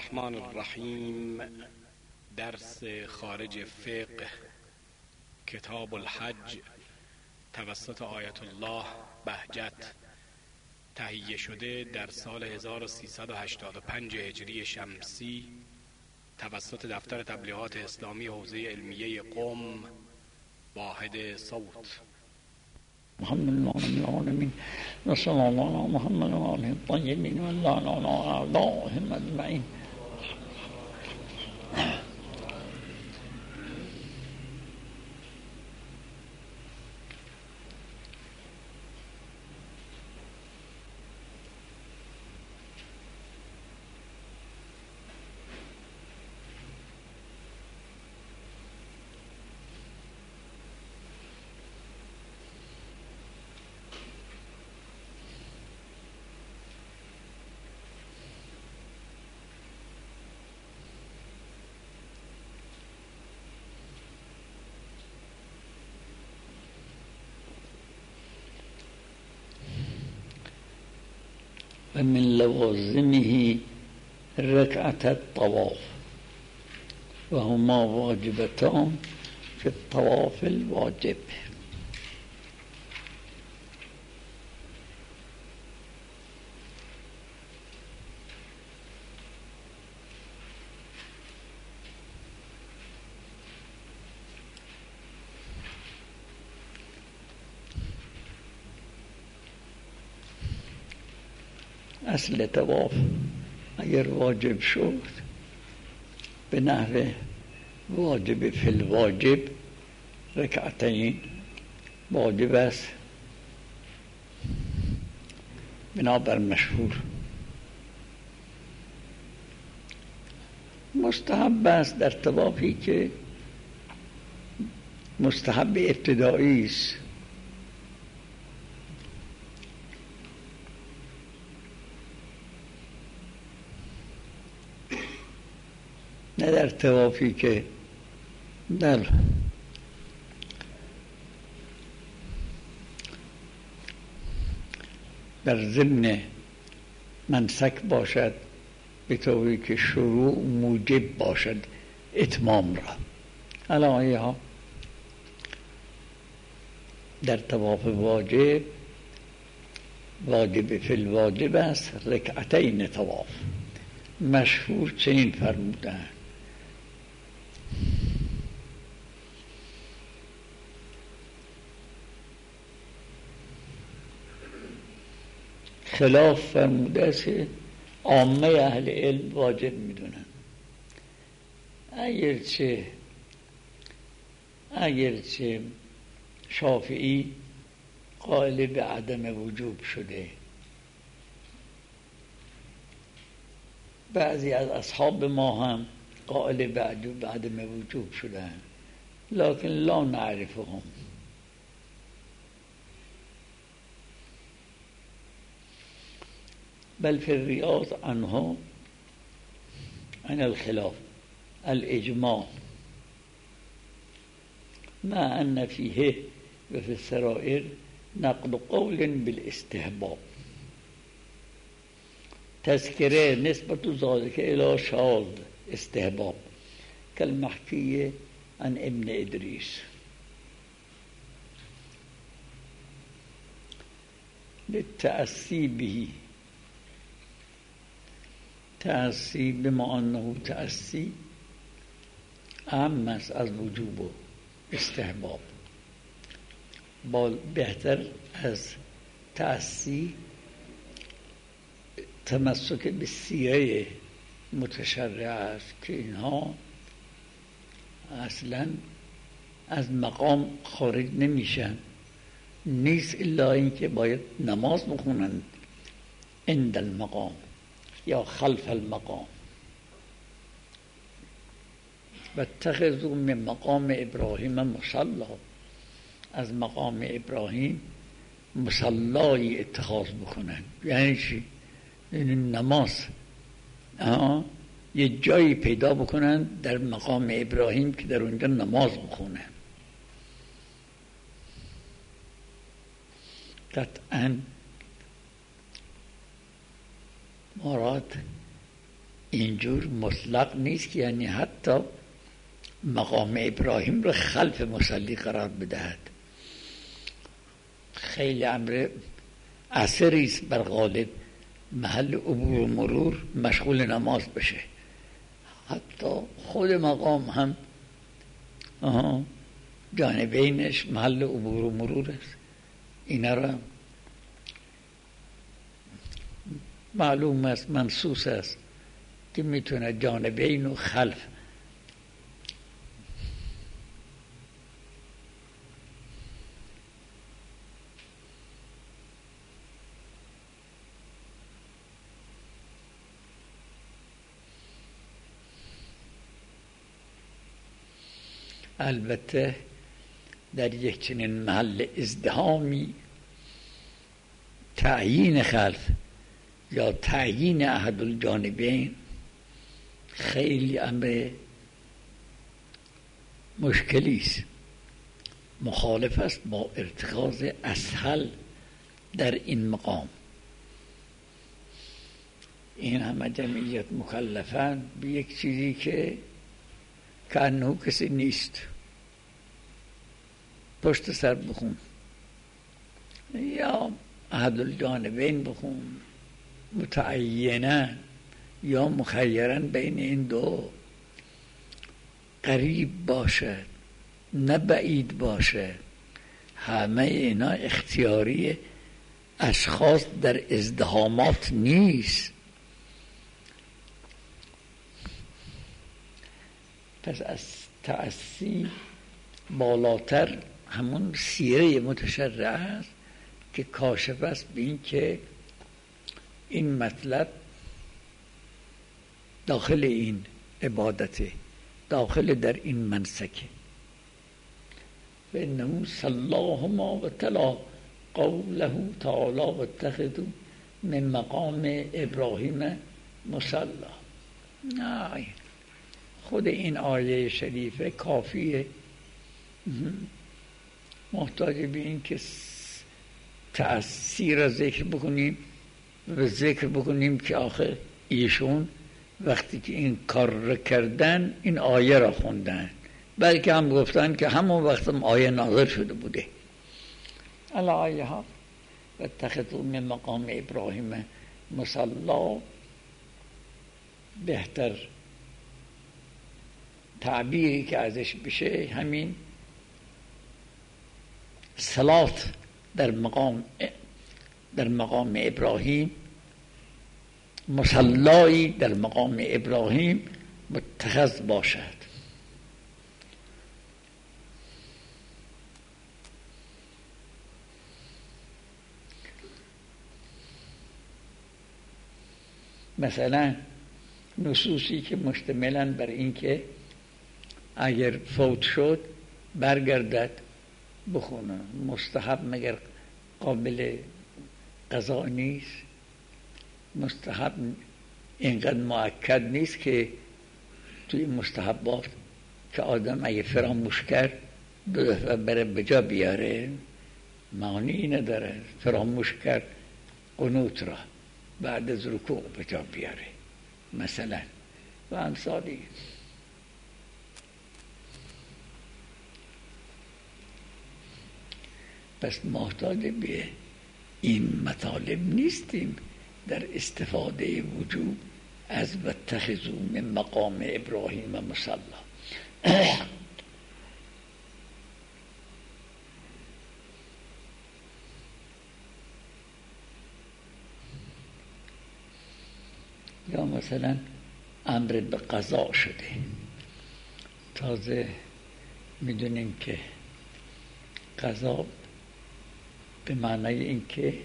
الرحمن الرحیم. درس خارج فقه کتاب الحج توسط آیت الله بهجت، تهیه شده در سال 1385 هجری شمسی توسط دفتر تبلیغات اسلامی حوزه علمیه قم، واحد صوت. محمد العالمین و صلی الله علی محمد و آله الطیبین و لعن علی اعدائهم اجمعین. و من لوازمه رکعت الطواف و هما واجبتان فی الطواف الواجب. اصل طواف اگر واجب شد به نحو واجب فی الواجب رکعتین واجب است بنابر مشهور. مستحب است در طوافی که مستحب ابتدایی است، نه در طوافی که در ضمن منسک باشد به طوری که شروع موجب باشد اتمام را. علاوه ها در طواف واجب واجب فی الواجب است رکعتین طواف. مشهور چنین فرمودند: خلاف فرموده است که عامه اهل علم واجب میدونن، اگرچه شافعی قائل به عدم وجوب شده، بعضی از اصحاب ما هم قائل به عدم وجوب شدن، لکن لا نعرفهم. بل فی الریاض عنه عن الخلاف الاجماع مع ان فیه و فی السرائر نقل قول بالاستحباب. تذکره نسبت ذلك الى شاذ استحباب كالمحكي عن ابن ادریس. للتأسی به، تأسی بما انه تأسی اهم است از وجوب و استحباب. بهتر از تأسی تمسک به سیره متشرع است که اینها اصلا از مقام خارج نمیشن، نیست الا اینکه باید نماز بخونند عند المقام یا خلف المقام. و اتخذوا من مقام ابراهیم مصلا، از مقام ابراهیم مصلای اتخاذ بکنند. یعنی چی؟ یعنی نماز یه جایی پیدا بکنن در مقام ابراهیم که در اونجا نماز بخونن. قطعا مراد اینجور مطلق نیست که یعنی حتی مقام ابراهیم رو خلف مصلی قرار بدهد. خیلی امر عصری است بر غالب محل عبور و مرور مشغول نماز بشه. حتی خود مقام هم جانبینش محل عبور و مرور است. اینا را معلوم است، منصوص است که میتونه جانبین و خلف البته در یک چنین محل ازدحامی تعیین خلف یا تعیین احد الجانبین خیلی امر مشکلی است، مخالف است با ارتکاز اسهل در این مقام. این همه جمعیت مکلفن به یک چیزی که کانه کسی نیست. پشت سر بخون یا احد الجانبین بخون، متعینن یا مخیرن بین این دو، قریب باشد نه بعید باشد، همه اینا اختیاری اشخاص در ازدحامات نیست. پس از تأسی بالاتر همون سیره متشرع است که کاشف است به این که این مطلب داخل این عبادته، داخل در این منسکه. و انه صلاهما و تلا قوله تعالی و اتخذوا من مقام ابراهیم مصلا. نه، خود این آیه شریفه کافیه، محتاج به این که تأثیر را ذکر بکنیم و ذکر بکنیم که آخه ایشون وقتی که این کار را کردن این آیه را خوندن، بلکه هم گفتن که همون وقت هم آیه نازل شده بوده. علی آیه ها و اتخذوا من مقام ابراهیم مصلا، بهتر تعبیری که ازش بشه همین صلات در مقام ابراهیم، مصلایی در مقام ابراهیم متخذ باشد. مثلا نصوصی که مشتملن بر این که اگر فوت شد برگردد بخونه، مستحب مگر قابل قضا نیست؟ مستحب اینقدر مؤکد نیست که توی مستحبات که آدم اگه فراموش کرد دو دفعه بره بجا بیاره؟ معنی نداره. فراموش کرد قنوت را بعد از رکوع بجا بیاره مثلا و امثالی. پس محتاج به این مطالب نیستیم در استفاده وجوب از واتخذوا من مقام ابراهیم مصلا. یا مثلا امر به قضا شده، تازه میدونیم که قضا به معنای این که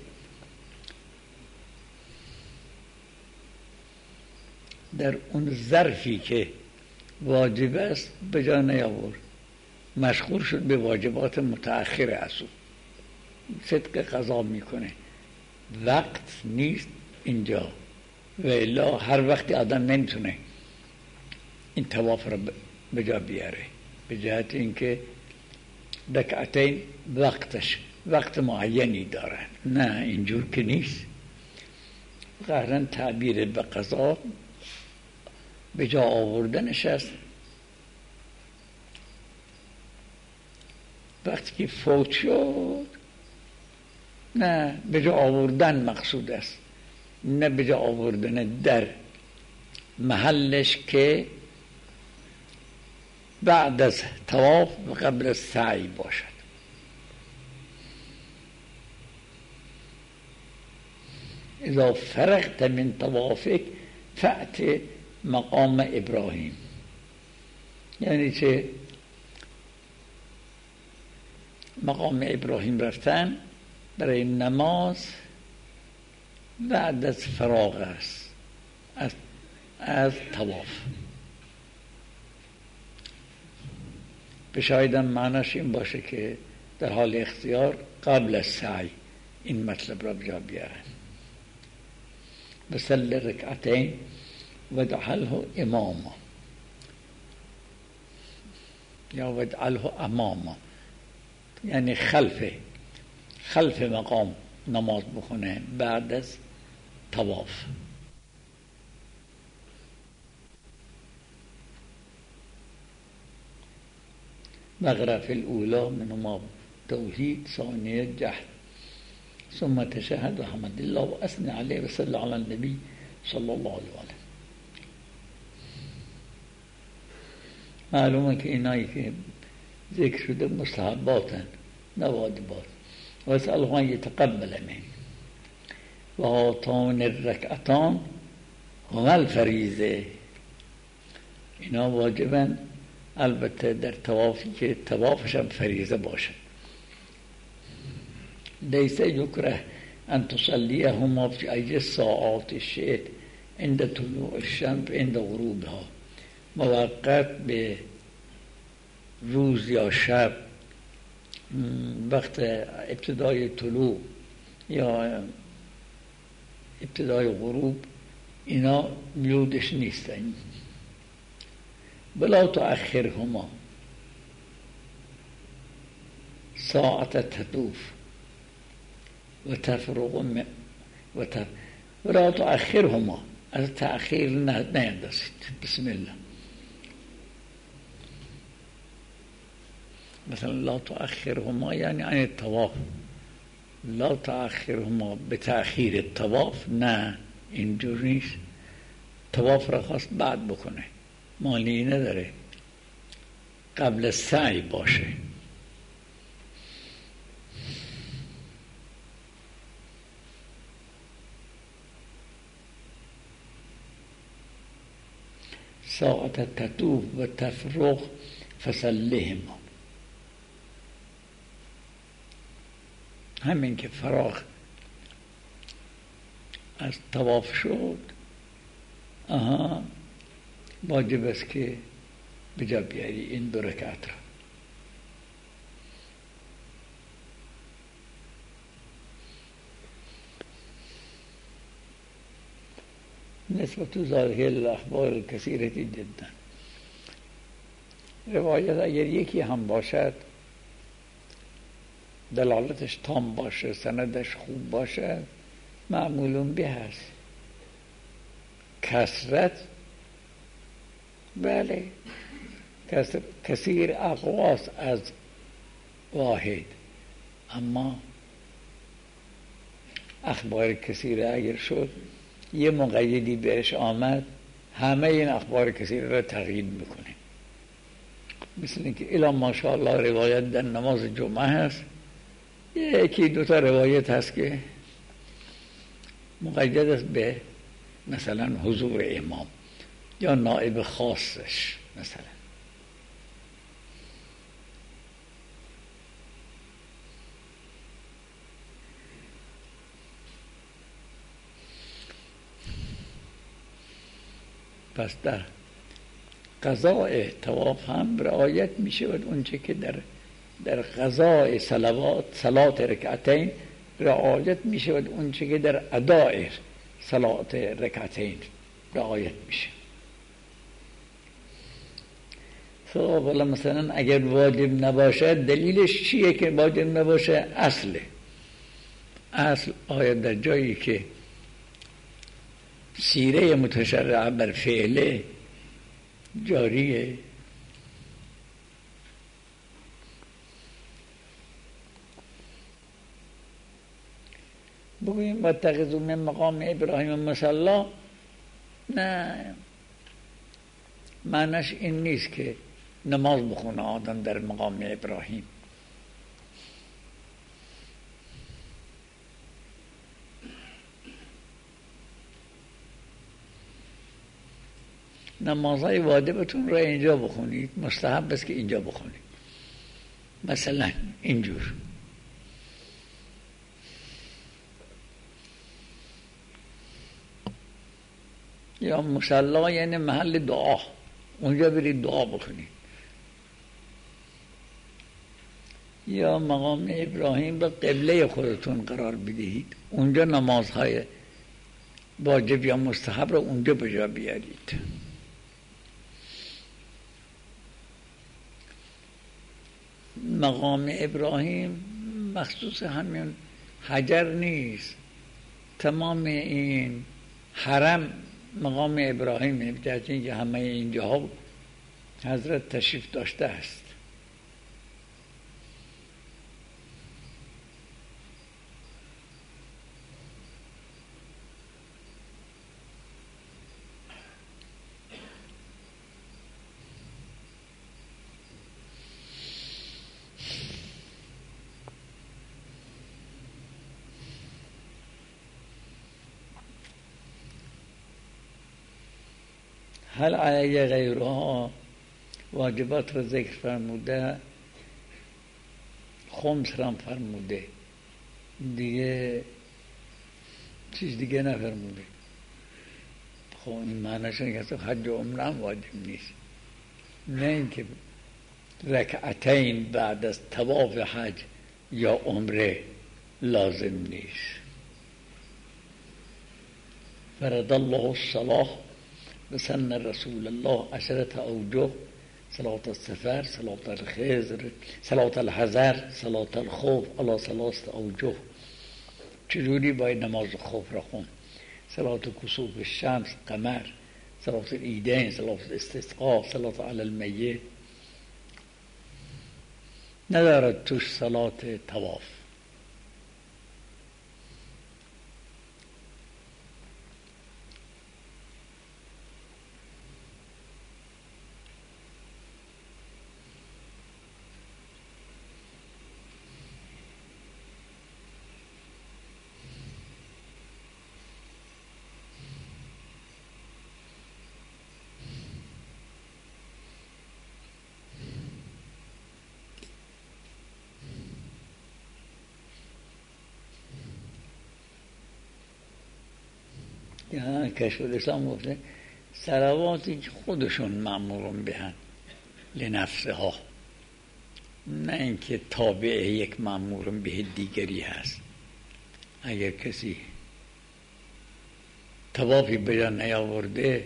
در اون ظرفی که واجب است به جا نیاورد، مشغول شد به واجبات متأخر از او، صدق قضا میکنه. وقت نیست اینجا و الا هر وقتی آدم نمیتونه این طواف را به جا بیاره، به جهت اینکه رکعتین وقتش وقت معینی دارن. نه، اینجور که نیست. قهرن تعبیر به قضا به جا آوردنش است وقتی که فوت شد، نه به جا آوردن مقصود است، نه به جا آوردن در محلش که بعد از طواف و قبل از سعی باشد. اذا فرغت من طوافک فأت مقام ابراهیم، یعنی چه؟ مقام ابراهیم رفتن برای نماز بعد از فراغ است از طواف. به شایدم معناش این باشه که در حال اختیار قبل از سعی این مطلب را بجا بیارن. بسل رکعتین وجعله اماما یا وجعله اماما، یعنی خلف مقام نماز بخونه بعد از طواف. بقرأ في الأولى منهما توحيد، ثانية جهل، ثم تشهد وحمد الله وأثنى عليه وصلى على النبي صلى الله عليه وسلم. معلومه که اینایی که ذکر شده مستحباتن نه واجبات. و اسأله ان يتقبل منه و هاتان الرکعتان هما الفریضه، اینا واجبن، البته در طوافی که طوافش هم فریضه باشد. لیس یکره ان تصلیهما فی ای ساعات شئت عند طلوع الشمس عند غروبها، موقت به روز یا شب وقت ابتدای طلوع یا ابتدای غروب، اینا بیودش نیستن. بلا تؤخرهما ساعت تطوف و تفرغ ولا تؤخرهما، از تأخیر نیندازید. بسم الله. مثلا لا تؤخرهما یعنی عن الطواف، لا تؤخرهما به تأخیر الطواف، نه اینجور نیست. طواف را خواست بعد بکنه، معنی نداره قبل سعی باشه. ساعت تطوف و تفرغ فصلهما، همین که فراغ از طواف شد واجب است که بجا بیاری این دو رکعت را. نسبت ظاهر الاخبار الكثیره جدا، روایت اگر یکی هم باشد دلالتش تام باشه، سندش خوب باشه، معمولون به هست. کثرت بله، کثیر اقواس از واحد، اما اخبار کثیره اگر شد یه مقیدی بهش آمد همه این اخبار کثیره را تقیید میکنه. مثل اینکه الا ماشاءالله روایت در نماز جمعه هست، یکی دوتا روایت هست که مقید است به مثلا حضور امام یا نائب خاصش مثلا. پس در قضاء طواف هم رعایت می شود اونچه که در قضاء صلات رکعتین رعایت می شود اونچه که در اداء صلات رکعتین رعایت میشه. خب حالا مثلا اگر واجب نباشه دلیلش چیه که واجب نباشه؟ اصل آید در جایی که سیره متشرعه بر فعله جاریه. بگوییم واتخذوا من مقام ابراهیم مصلی، نه، معنیش این نیست که نماز بخونه آدم در مقام ابراهیم. نمازهای واجبتون را اینجا بخونید، مستحب است که اینجا بخونید. مثلا اینجور یا مصلی یعنی محل دعا، اونجا برید دعا بکنید. یا مقام ابراهیم به قبله خودتون قرار بدهید، اونجا نمازهای واجب یا مستحب رو اونجا بجا بیارید. مقام ابراهیم مخصوص همین حجر نیست، تمام این حرم مقام ابراهیم، بجز اینکه همه اینجاها حضرت تشریف داشته است. هل علی غیرها واجبات را ذکر فرموده، خمس را فرموده، دیگه چیز دیگه نفرموده. خب این معنیش اینه که حج و عمره هم واجب نیست، نه اینکه رکعتین بعد از طواف حج یا عمره لازم نیست. فرض الله الصلاة بسن رسول الله عشرة اوجه، صلاة السفر، صلاة الخضر، صلاة الحضر، صلاة الخوف على ثلاثة اوجه. چجوری باید نماز خوف را خون؟ صلاة کسوف الشمس، قمر، صلاة العیدین، صلاة الاستسقاء، صلاة علی المیت، ندارد توش صلاة طواف. کشف الاسلام گفته صلواتی که خودشون مأمورون بهن لنفسه ها، نه اینکه تابع یک مأمورون به دیگری هست. اگر کسی طوافی بجا نیاورده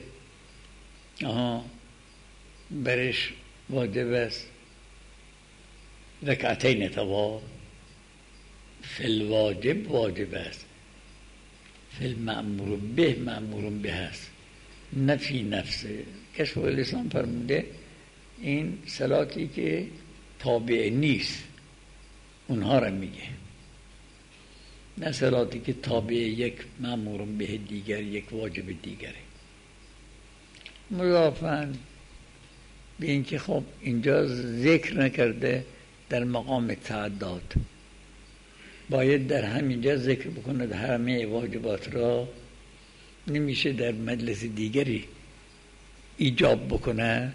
برش واجب است رکعتین طواف، فی الواجب واجب است، فی المأمور به مأمور به است، نه فی نفسه. کشف الاسلام فرموده این صلاتی که تابع نیست اونها را میگه، نه صلاتی که تابع یک مأمور به دیگر، یک واجب دیگره. مضافاً به اینکه خب اینجا ذکر نکرده در مقام تعداد، باید در همینجا ذکر بکنه همه واجبات را، نمیشه در مجلس دیگری ایجاب بکنه.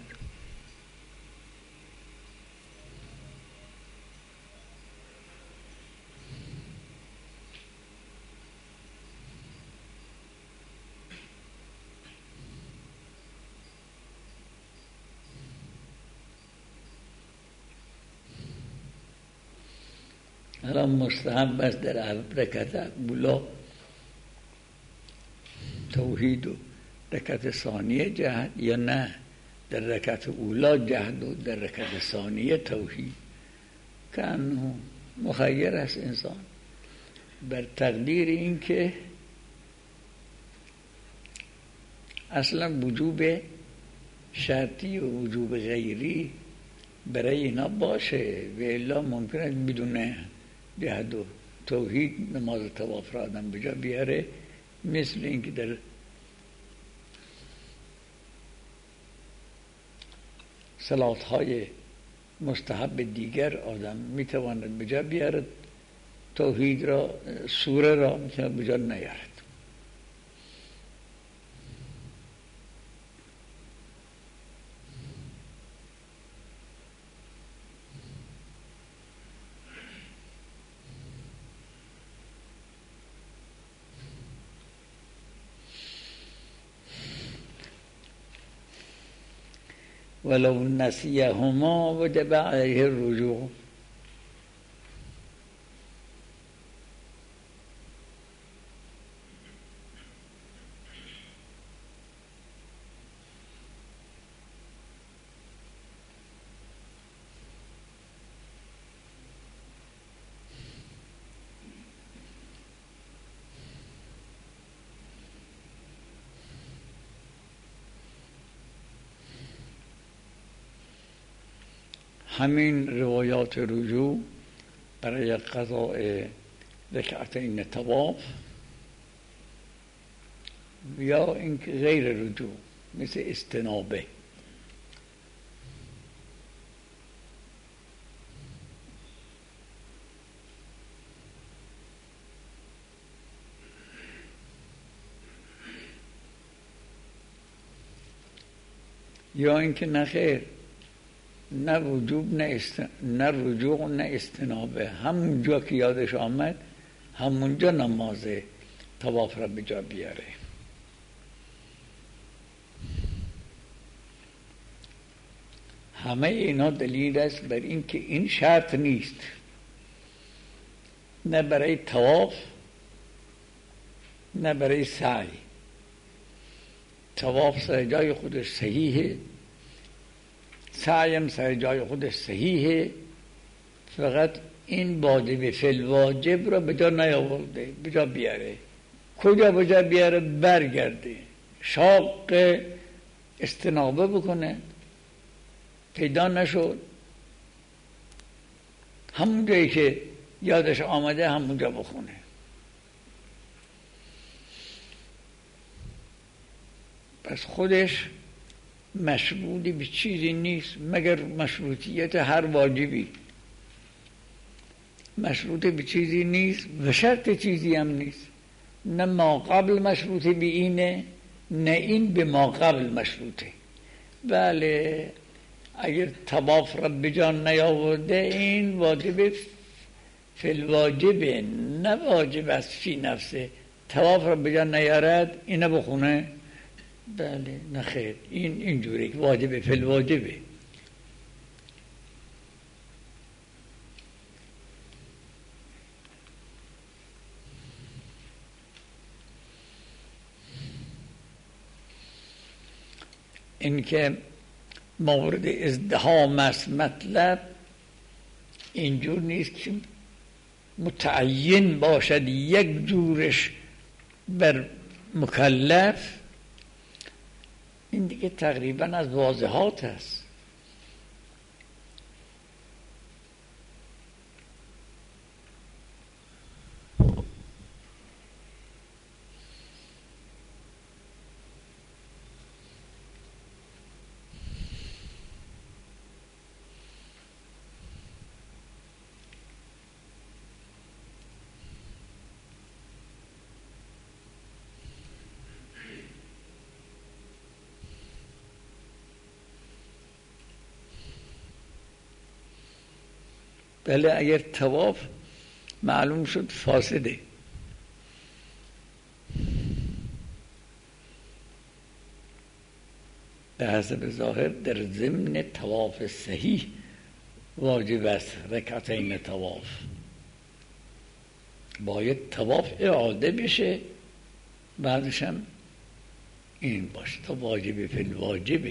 الان مستحب است در رکعت اولا توحید و رکعت ثانیه جهد، یا نه در رکعت اولا جهد و در رکعت ثانیه توحید. که انه مخیر است انسان بر تقدیر این که اصلا وجوب شرطی و وجوب غیری برای اینا باشه و الا ممکنه بدون جهد و توحید نماز طواف را آدم بجا بیاره، مثل اینکه در صلاتهای مستحب دیگر آدم میتواند بجا بیارد توحید را، سوره را میتواند بجا نیارد. ولو نسیهما وجب علیه الرجوع. همین روایات رجوع برای قضاء رکعتین طواف یا اینکه غیر رجوع مثل استنابه، یا اینکه نه خیر، نه وجوب نه رجوع نه استنابه، همونجا که یادش آمد همونجا نماز طواف را به جا بیاره. همه اینا دلیل است بر این که این شرط نیست، نه برای طواف نه برای سعی. طواف سر جای خودش صحیحه، سعیم سر جای خودش صحیحه، فقط این واجب فی الواجب را به جا نیاورده، به جا بیاره. کجا به جا بیاره؟ برگرده شاق استنابه بکنه، پیدا نشد، همون جایی که یادش آمده همونجا بخونه. پس خودش مشروطی به چیزی نیست مگر مشروطیت هر واجبی. مشروط به چیزی نیست و شرط چیزی هم نیست، نه ما قبل مشروطه به اینه نه این به ما قبل مشروطه. بله اگر طواف را به جان نیاورده این واجب فی الواجبه، نه واجب است فی نفسه. طواف را به جان نیارد اینه بخونه، بله نه خیر، این اینجوری واجب فی الواجبه. این که مورد ازدحام است مطلب، اینجور نیست که متعین باشد یک جورش بر مکلف. این دیگه تقریبا از واضحات است. بله اگر طواف معلوم شد فاسده، به حسب ظاهر در ضمن طواف صحیح واجب است رکعتین طواف. باید طواف اعاده بشه، بعدش هم این باشه تا واجب فی الواجبه.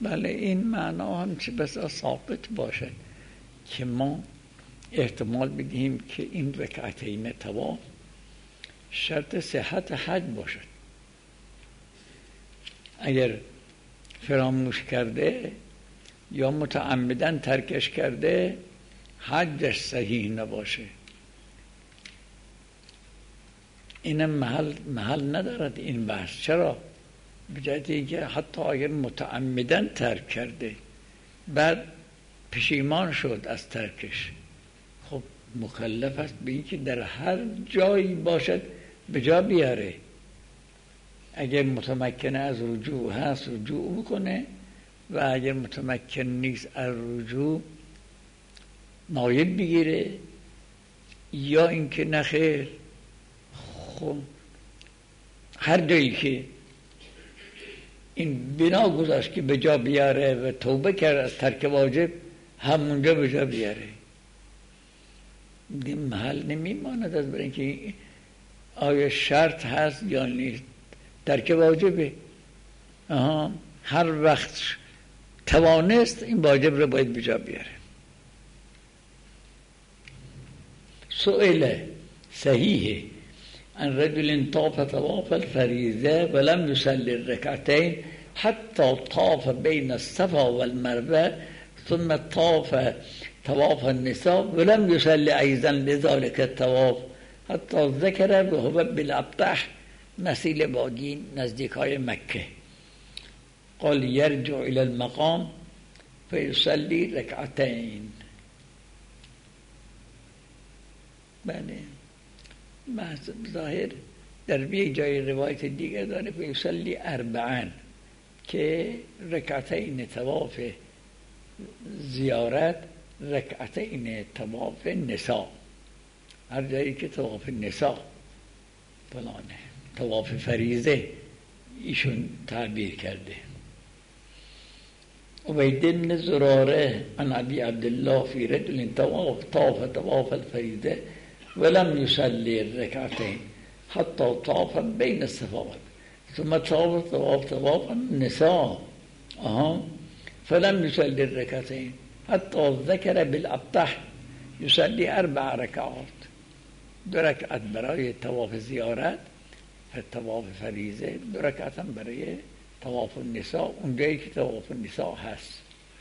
بله این معنا هم چه بسا ساقط باشد که ما احتمال بدهیم که این رکعتین طواف شرط صحت حج باشد. اگر فراموش کرده یا متعمدن ترکش کرده حجش صحیح نباشه. اینم محل ندارد این بحث. چرا؟ بجهت اینکه حتی اگر متعمدن ترک کرده بعد پشیمان شد از ترکش، خب مکلف است به اینکه در هر جایی باشد به جا بیاره. اگر متمکن از رجوع هست رجوع بکنه و اگر متمکن نیست از رجوع نایب بگیره، یا اینکه نخیر خب هر جایی که این بنا گذاشت که به جا بیاره و توبه کرد از ترک واجب همونجا به جا بیاره. این محل نمیماند از برای اینکه آیا شرط هست یا نیست. ترک واجبه، هر وقت توانست این واجب رو باید به جا بیاره. سئل صحیح عن رجل طاف طواف الفریضه ولم يصلي الركعتين حتى طاف بين الصفا والمروه ثم طاف طواف النساء ولم يصلي ايضا لذلك الطواف حتى ذكر وهو بالابطح مسیل بادین نزدیکای مکه. قال يرجع الى المقام فيصلي ركعتين. بله ظاهر در یک جای روایت دیگر داره فیصلی اربعن که رکعتین طواف زیارت، رکعتین طواف نساء. هر جایی که طواف نساء فلانه، طواف فریضه ایشون تعبیر کرده. عبید بن زراره عن ابی عبدالله فی رجل طاف طواف الفریضه ولم يصلي الركعتين حتى طاف بين الصفا ثم طواف النساء فلم يصلي الركعتين حتى ذكر بالابطح يصلي 4 ركعات. 2 رکعت برای طواف زیارت طواف فریضه، 2 رکعت هم برای طواف النساء اونجایی که طواف النساء هست.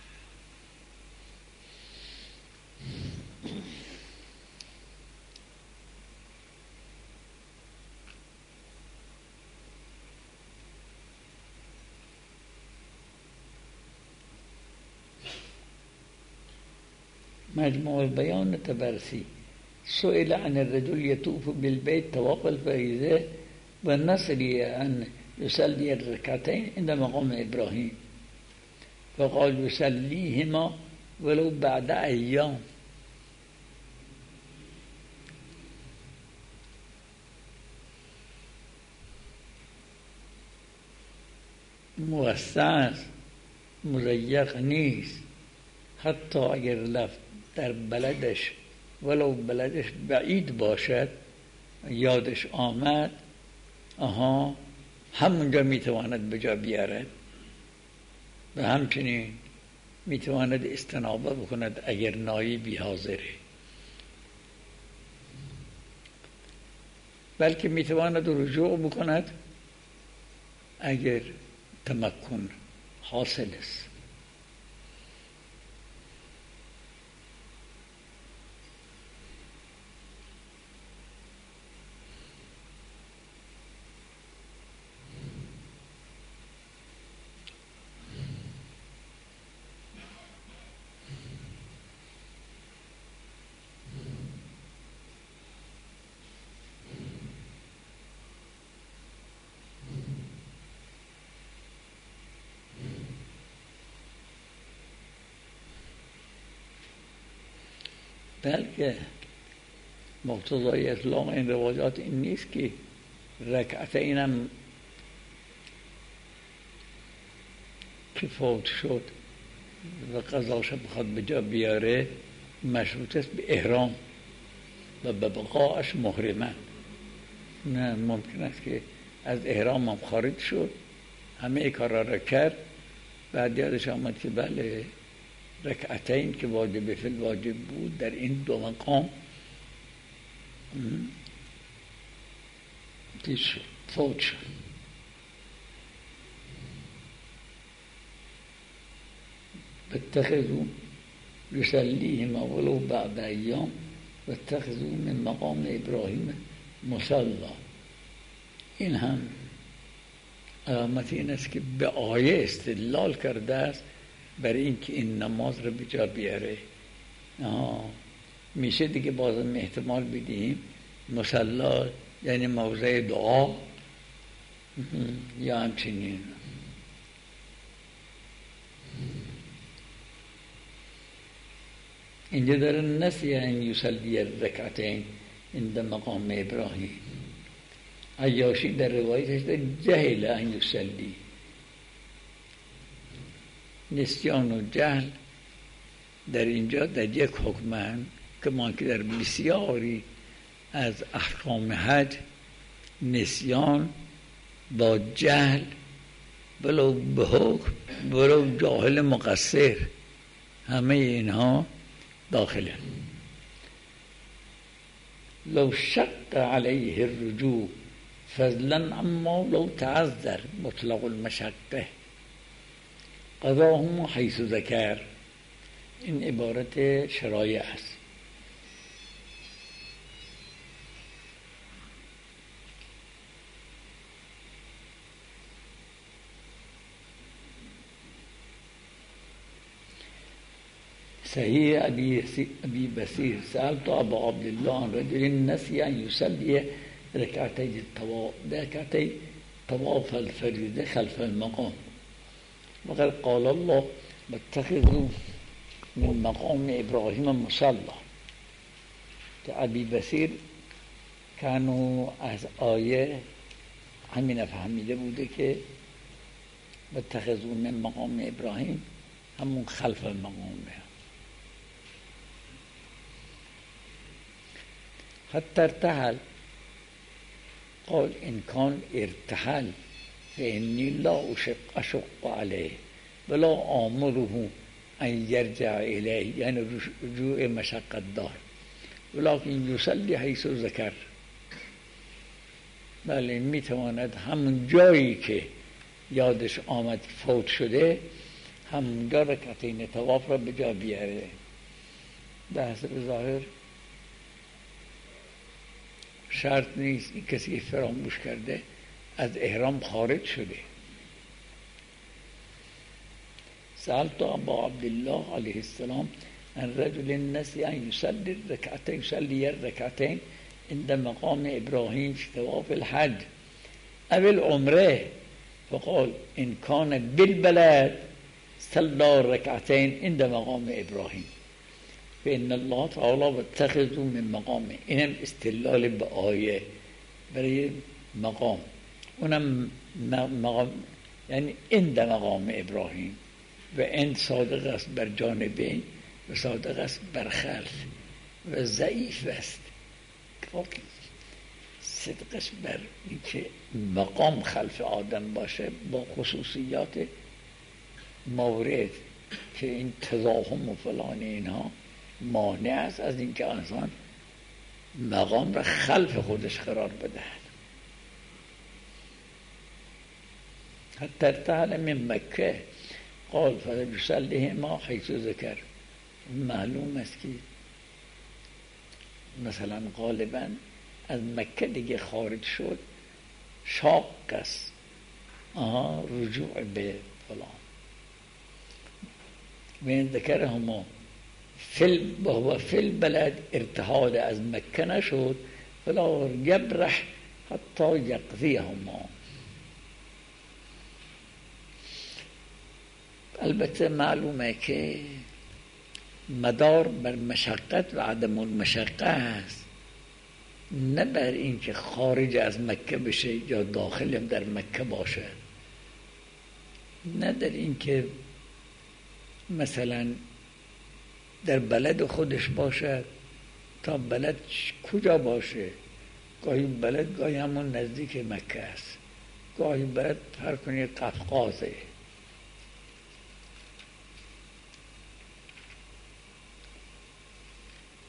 مجموع البيان التبرسي سئل عن الرجل يطوف بالبيت طواف الفريضة والنصر أن يصلي الركعتين عند مقام إبراهيم فقال يصليهما ولو بعد أيام. موسع مضيق نیست، حتی اگر لفت در بلدش ولو بلدش بعید باشد یادش آمد همونجا میتواند به جا بیارد و همچنین میتواند استنابه بکند اگر نایبی حاضره، بلکه میتواند رجوع بکند اگر تمکن حاصل است. بلکه مقتضای اطلاق این روایات این نیست که رکعتین هم که فوت شد و قضاش بخواد به جا بیاره مشروط است به احرام و به بقاش محرمن. نه ممکن است که از احرام هم خارج شد، همه کارا را کرد بعد یادش آمد که بله رکعتین که واجب فی الواجب بود در این دو مقام پیش فوت شد. فاتخذوا یصلیهما ولو بعد ایام واتخذوا من مقام ابراهیم مصلی. این هم علامت این است که به آیه استدلال کرده است برای اینکه این نماز رو به جا بیاره. میشه دیگه بازم احتمال بدیم مصلی یعنی موضع دعا یا همچنین. اینجا داره نسی ان یصلی الرکعتین عند مقام ابراهیم. عیاشی در روایتش در جهل ان یصلی، نسیان و جهل در اینجا در یک حکمن که ما که در بسیاری از احکام حج نسیان با جهل ولو به حکم ولو جاهل مقصر همه اینها داخله. لو شق علیه الرجوع فضلا اما لو تعذر مطلق المشقه قضاهم حیث ذکر. این عبارت شرایع است. صحیح ابی بصیر سألت ابا عبدالله عن رجل نسی ان یصلی رکعتی طواف الفریضه خلف المقام وقد قال الله واتخذوا من مقام ابراهیم مصلی. که ابی بصیر کانو از آیه همین فهمیده بوده که واتخذوا من مقام ابراهیم همون خلف المقامه. حتی ارتحل قال ان كان ارتحل فإني لا أشق عليه ولا آمره ان یرجع الیه، یعنی رجوع مشقت دار، ولكن یصلی حیث ذکر. بله میتواند همون جایی که یادش آمد فوت شده همونجا رکعتین طواف را به جا بیاره. به حسب ظاهر شرط نیست این کسی فراموش کرده از احرام خارج شده. سألت ابا عبدالله علیه السلام عن رجل نسی ان یصلی الرکعتین عند مقام ابراهیم فی طواف الحج او العمره فقال ان کان بالبلد صلی الرکعتین عند مقام ابراهیم فإن الله تعالی واتخذوا من مقامه. اینم استدلال به آیه برای مقام، اونم مقام یعنی عند مقام ابراهیم و این صادق است بر جانبین و صادق است بر خلف و ضعیف است. صدقش بر اینکه مقام خلف آدم باشه با خصوصیات مورد که این تضاهم و فلان اینها مانع است از اینکه انسان مقام را خلف خودش قرار بدهد. حتی ارتحل من مکه قال فلیصلیهما حیث ذکر. معلوم است که مثلا غالبا از مکه دیگه خارج شد شاق است رجوع به فلان و این ذکرهما و فی البلد ارتحال از مکه نشد فلا یبرح حتی یقضیهما. البته معلومه که مدار بر مشقت و عدم المشقه است، نه بر این که خارج از مکه بشه یا داخل در مکه باشه، نه در این که مثلا در بلد خودش باشد تا بلد کجا باشه، گاهی بلد گاهی همون نزدیک مکه است، گاهی بلد فرق کنید قفقازه.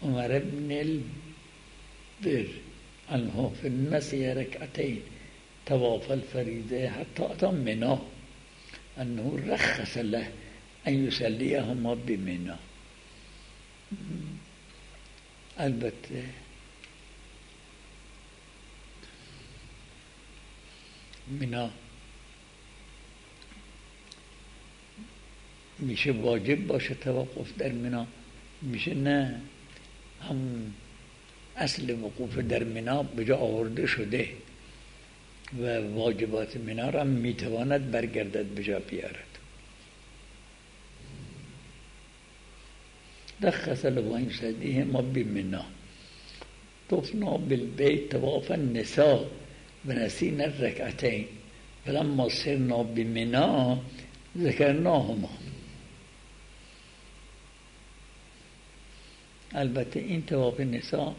عمر بن البر عنه في المسيح ركعتين طواف الفريضة حتى أتى منى أنه رخص له أن يصليهما بمنى. البته منى میشه واجب باشه توقف در منى، میشه نه، هم اصل وقوف در منى به جا آورده شده و واجبات منى را میتواند برگردد به جا بیارد. رخص له أن يصليهما بمنى طفنا بالبيت طواف النساء ونسينا الركعتين فلما صرنا بمنى ذكرناهما. البته این طواف نساء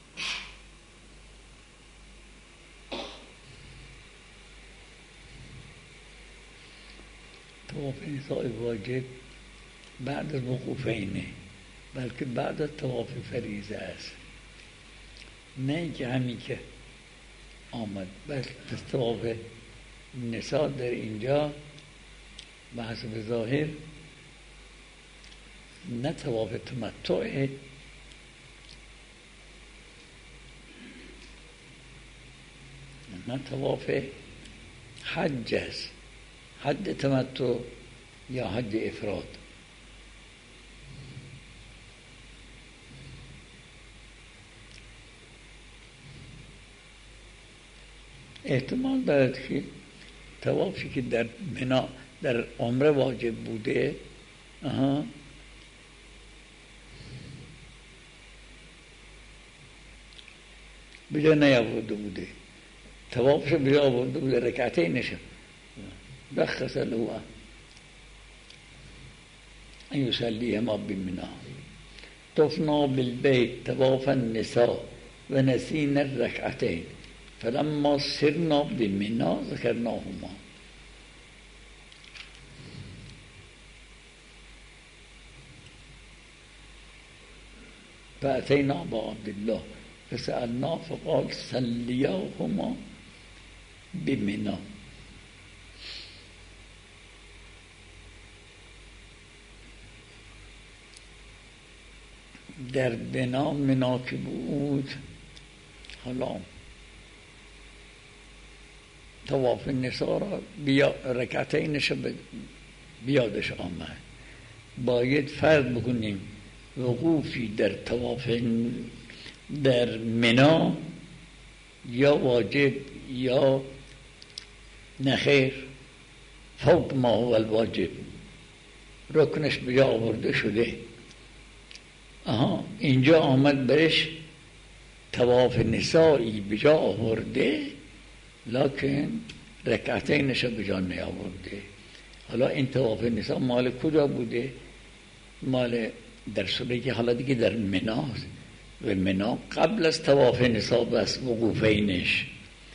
واجب بعد از وقوفینه، بلکه بعد از طواف فریضه است، نه اینکه همین که آمد. بس طواف نساء در اینجا به حسب ظاهر نه طواف تمتعه، نه طواف حج است، حج تمتع یا حج افراد. احتمال دارد که طوافی که در منى در عمره واجب بوده به جا نیاورده بوده، طوافش به جا آورده بوده، رکعتینش رخص له أن يصليهما بمنى طفنا بالبيت طواف النساء ونسينا الركعتين فلما صرنا بمنى ذكرناهما. فأتينا أبا عبد الله فسألناه فقال صلياهما بمنى. در بنا منى که بود، حالا طواف نساء را رکعتینش بیادش آمد. باید فرق بکنیم وقوفی در طواف در منى یا واجب یا نخیر، فوق ما هو الواجب، رکنش به جا آورده شده. اینجا آمد برش طواف نسایی به جا آورده، لکن رکعتینش به جا نیاورده. حالا این طواف نساء مال کجا بوده؟ مال در صورتی که حالا دیگه در منی است و منی قبل از طواف نساء بس وقوفینش.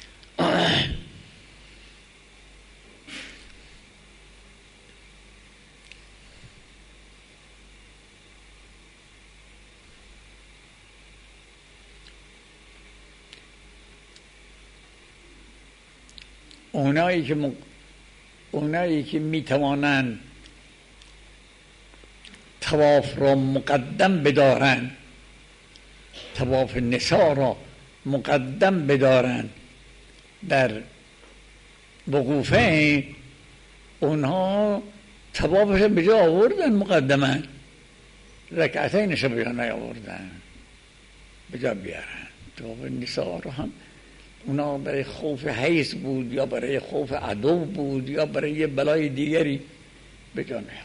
اونایی که میتوانند طواف را مقدم بدارند، طواف نساء را مقدم بدارند در وقوفه، اونها طوافش به جا آوردن مقدما، رکعتینش به جا نیاوردن، به جا بیارن. طواف نساء را هم اونا برای خوف حیض بود یا برای خوف عدو بود یا برای یه بلای دیگری به جا نیاوردن.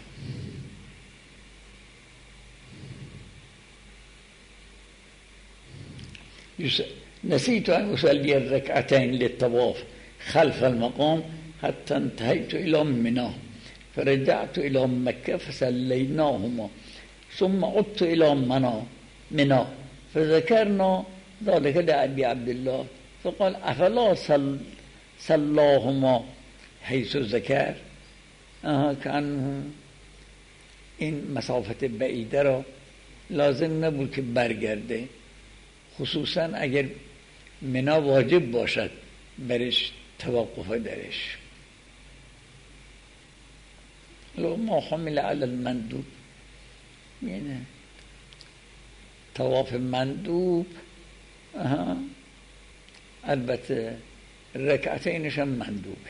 نسيت أن أصلي الركعتين للطواف خلف المقام حتى انتهيت إلى منى فرجعت إلى مكة فصليناهما ثم عدت إلى منى فذكرنا ذلك لأبي عبد الله فقال أفلا صلاهما حيث ذكر. كأنه این مسافت بعیده را لازم نبود که برگرده، خصوصا اگر منا واجب باشد برش توقف درش. لو ما حمل علی المندوب، یعنی طواف مندوب البته رکعتینش هم مندوبه.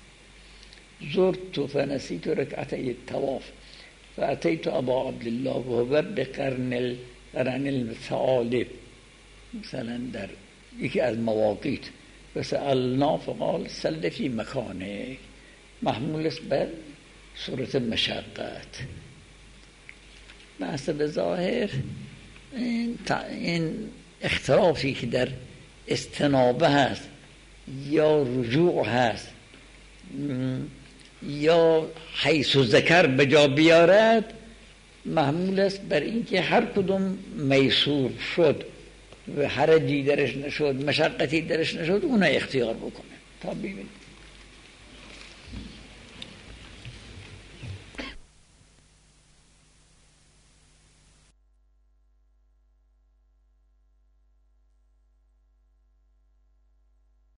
زرت فنسیت رکعتی الطواف فاتیت ابا عبدالله و هو بقرن الثعالب، مثلا در یکی از مواقیت و سألنا فقال صل فی مکانه، محمول است بر صورت مشقت. بحث به ظاهر این اختلافی که در استنابه هست یا رجوع هست یا حیث و ذکر به جا بیارد، محمول است بر اینکه هر کدوم میسور شد و حرجی درش نشد، مشقتی درش نشد، اونها اختیار بکنه تا ببینید.